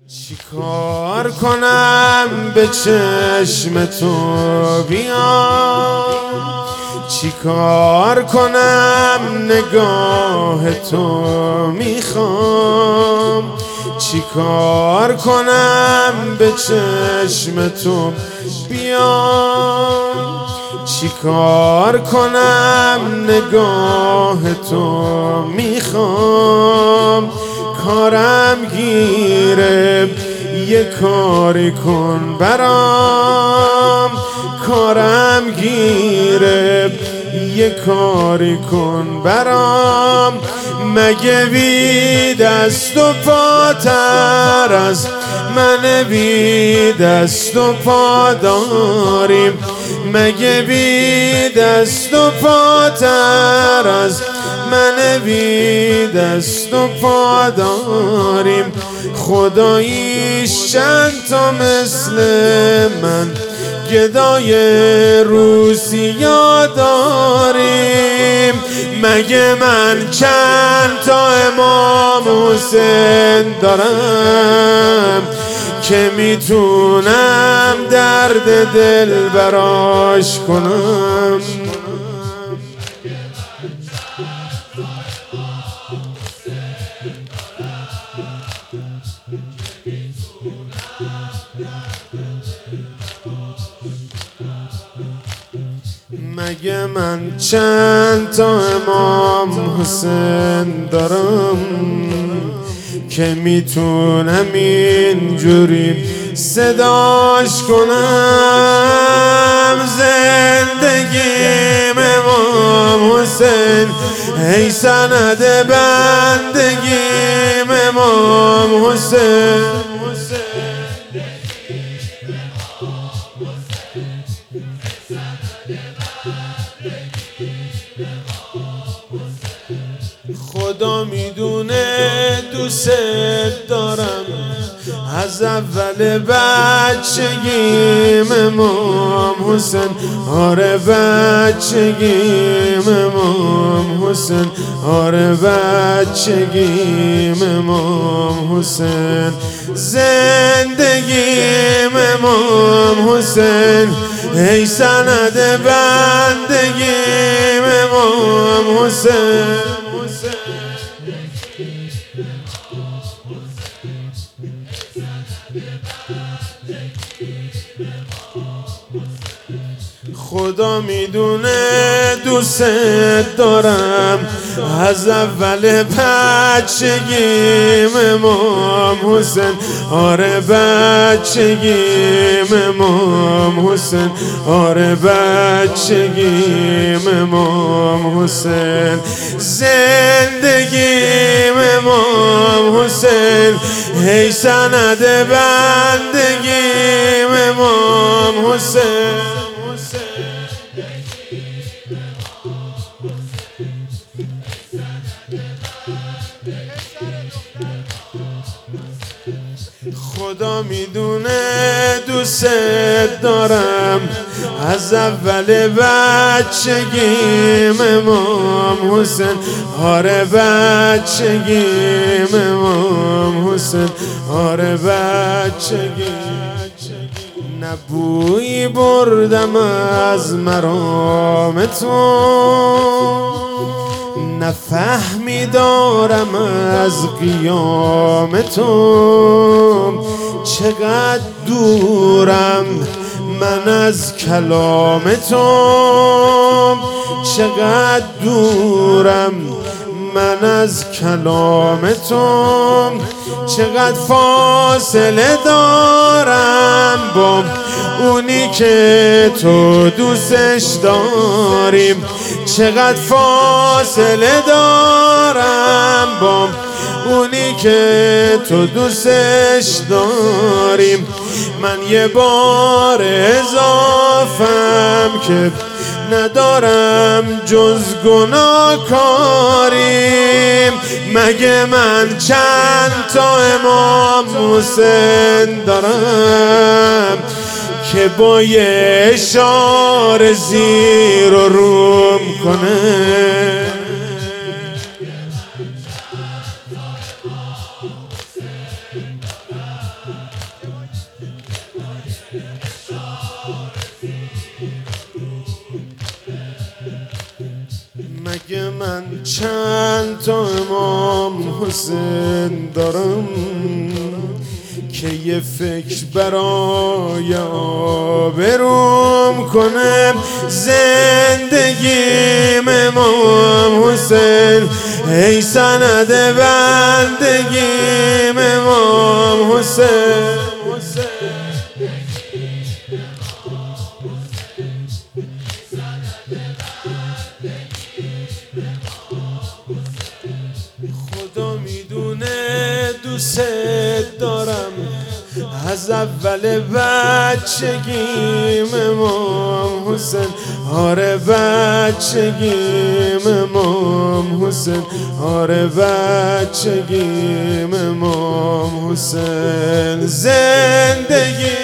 چیکار کنم به چشم تو بیام، چیکار کنم نگاه تو میخوام، چیکار کنم به چشم تو بیام، چیکار کنم نگاه تو میخوام. کارم گیره یه کاری کن برام، کارم گیره یه کاری کن برام. مگه بی دست و پاتر از من بی دست و پا داریم، مگه بی دست و پاتر از من بی دست و پا داریم. خداییش چند تا مثل من گدای روسیا داریم، مگه من چند تا امام حسین دارم که میتونم درد دل براش کنم. مگه من چند تا امام حسین دارم که میتونم اینجوری صداش کنم. زندگیم امام حسین، ای سند بندگیم امام حسین. خدا میدونه دوست دارم از اول بچگیم امام حسین، آره بچگیم امام حسین، آره بچگیم امام حسین. زندگیم امام حسین، ای سند بندگیم امام حسین. خدا میدونه دوست دارم از اول بچگیم امام حسین، آره بچگیم امام حسین، آره بچگیم امام حسین. زندگیم امام حسین، ای سند بندگیم امام حسین. خدا میدونه دوست دارم از اول بچگیم امام حسین، آره بچگیم امام حسین، آره بچگیم. نه بویی بردم از مرام تو، نه فهمی دارم از قیام تو. چقدر دورم من از کلام تو، چقدر دورم من از کلام تو. چقدر فاصله دارم با اونی که تو دوستش داریم، چقدر فاصله دارم با اونی که تو دوستش داریم. من یه بار اضافم که ندارم جز گناهکاریم، مگه من چند تا امام حسین دارم که با یه اشاره زیر و روم کنه. من چند تا امام حسین دارم که یه فکر برای آبروم کنم زندگیم امام حسین ای سند بندگیم امام حسین خدا میدونه دوست دارم از اول بچگیم امام حسین آره بچگیم امام حسین آره بچگیم امام حسین زندگی